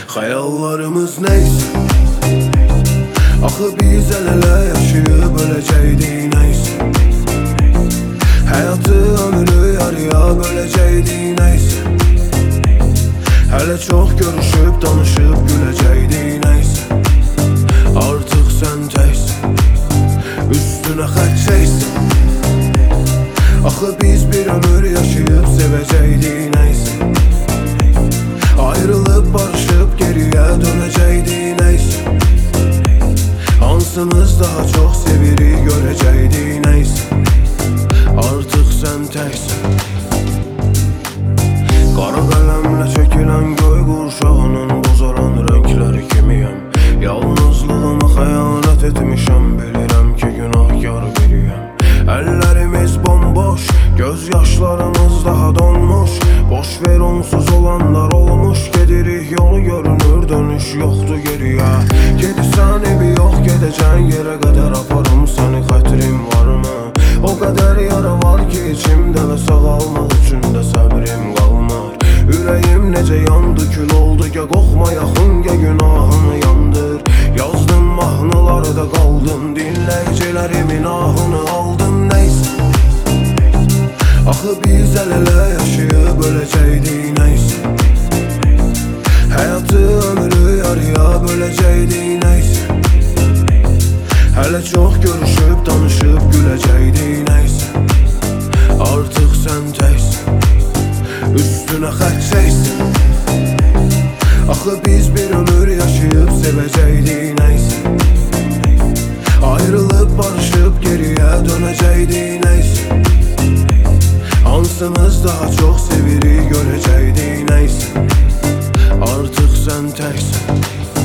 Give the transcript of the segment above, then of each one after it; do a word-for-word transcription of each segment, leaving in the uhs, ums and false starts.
Hayallarımız neyse, axı biz el-ele yaşayıb öləcəkdik neyse. Həyatı ömrü yarıya böləcəkdik neyse. Hələ çox görüşüb danışıb güləcəkdik neyse. Artıq sən təksən, üstünə xət çəksən. Axı biz bir ömür yaşayıb sevəcəkdik neyse. Ayrılıp barışıp geriye dönəcəkdik neyse. Hansımız daha çok sevirik görəcəkdik neyse. Artıq sən təksən. Qara qələmlə çəkilən göy qurşağının bozaran renkləri kimiyəm. Yalnızlığıma xəyanət etmişəm, bilirəm ki günahkar biriyəm. Əllərimiz bomboş, göz yaşlarımız daha donmuş. Boş ver onsuz olanlar olmuş, gedirik yolu görünür, dönüş yoxdur geriyə. Gedirsən evi yox, gedəcən yerə qədər aparım səni, xətrim varmı? O qədər yara var ki içimdə və sağalmaq üçün də səbrim qalmır. Ürəyim necə yandı, kül oldu, ya qoxma yaxın, ya günahını yandır. Yazdım mahnılarda qaldım, dinləyicilərimin ahını aldım neyse. Axı biz el-ele yaşayıb öləcəkdik neyse. Həyatı ömrü yarıya böləcəkdik neyse. Hələ çox görüşüb danışıb güləcəkdik neyse. Artıq sən təksən, üstünə xət çəksən. Axı biz bir ömür yaşayıb sevəcəkdik neyse. Ayrılıp barışıp geriye dönəcəkdik neyse. Hansımız daha çok sevirik görəcəkdik neyse. Artıq sən təksən.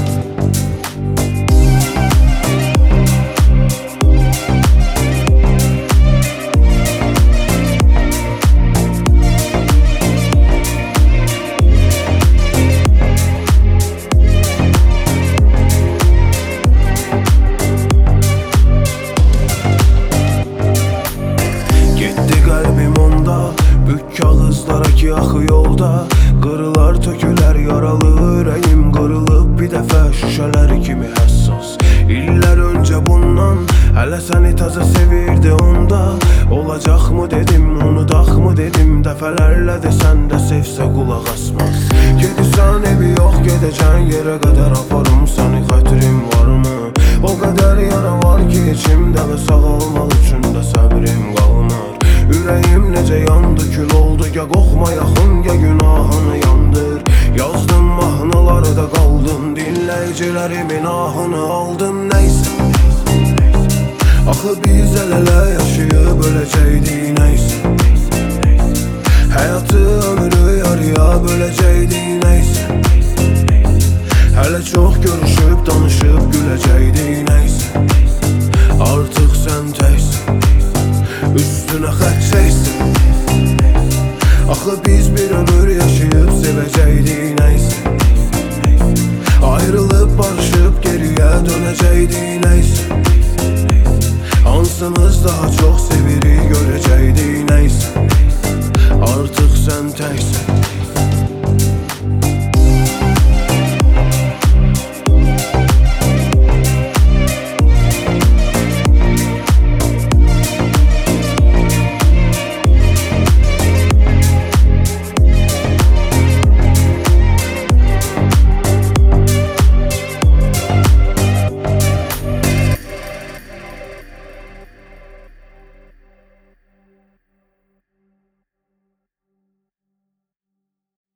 Kağızlara ki axı yolda, qırılar tökülər yaralı ürəyim, qırılıb bir dəfə şüşələr kimi həssas. İllər öncə bundan, hələ səni təzə sevirdi onda. Olacaqmı dedim, unudaqmı dedim, dəfələrlə desən də sevsə qulaq asmaz. Gedirsən evi yox, gedəcən yerə qədər aparım səni, xətrim varmı? O qədər yara var ki içimdə və sağalmaq üçün də səbrim qalmır. Ürəyim necə yandı, kül oldu, ya qoxma yaxın, ya günahını yandır. Yazdım mahnılarda qaldım, dinləyicilərimin ahını aldım neyse. Axı biz el-ele yaşayıb öləcəkdik neyse. Həyatı ömrü yarıya böləcəkdik neyse. Hələ çox görüşüb danışıb güləcəkdik neyse. Artıq sən təksən, üstünə xət çəksən. Axı biz bir ömür yaşayıb sevəcəkdik neyse. Ayrılıp barışıp geriye dönəcəkdik neyse. Hansımız daha çok sevirik görəcəkdik neyse. Artıq sən təksən.